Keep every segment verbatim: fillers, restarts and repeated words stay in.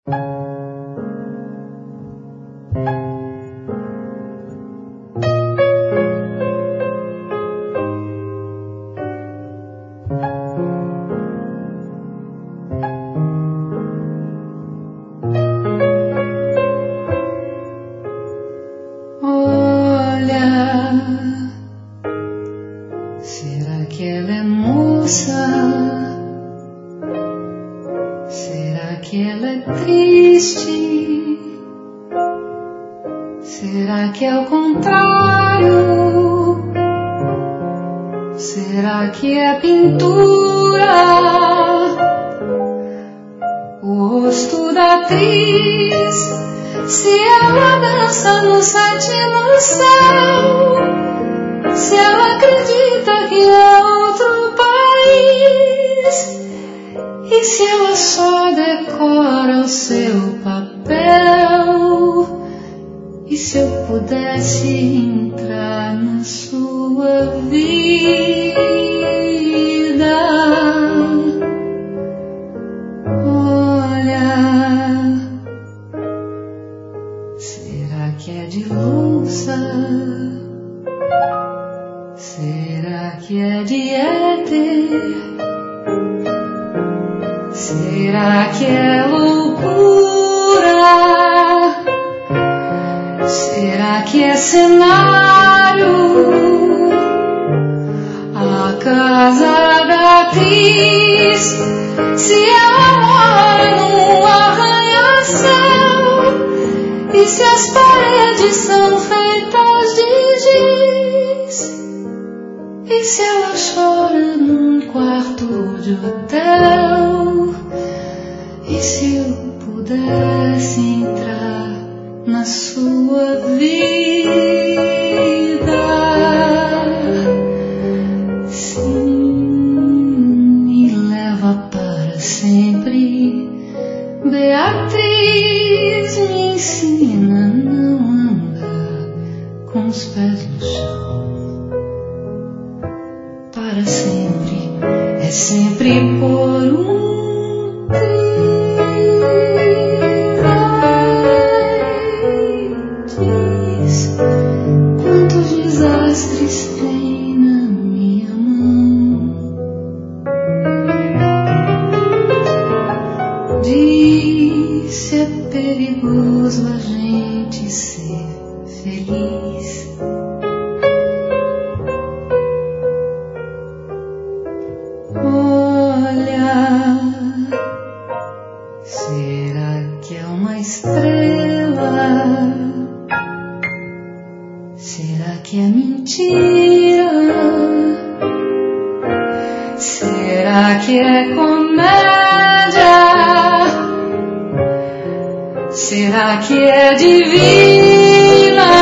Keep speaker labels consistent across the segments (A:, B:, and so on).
A: Será que ela é moça? Será que ela é triste? Será que é o contrário? Será que é pintura? O rosto da atriz, se ela dança no sétimo céu, se ela acredita que é outro país, e se ela só decora o seu papel, e se eu pudesse entrar na sua vida? Olha, será que é de louça? Será que é de éter? Será que é loucura? Será que é cenário? A casa da atriz, se ela mora num arranha-céu, e se as paredes são feitas de giz, e se ela chora num quarto de hotel, e se eu pudesse entrar na sua vida? Sim, me leva para sempre, Beatriz, me ensina a não andar com os pés no chão. Para sempre, é sempre por um triz. Ai, diz quantos desastres tem na minha mão. Diz se é perigoso a gente ser feliz. Será que é uma estrela? Será que é mentira? Será que é comédia? Será que é divina?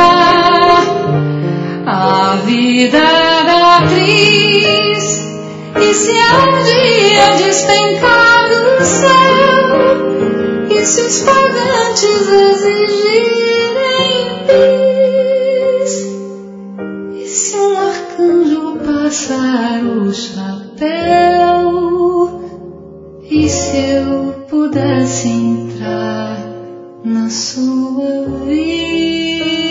A: A vida da atriz, e se um dia despencar do céu, e se os pagantes exigirem bis, e se um arcanjo passar o chapéu, e se eu pudesse entrar na sua vida?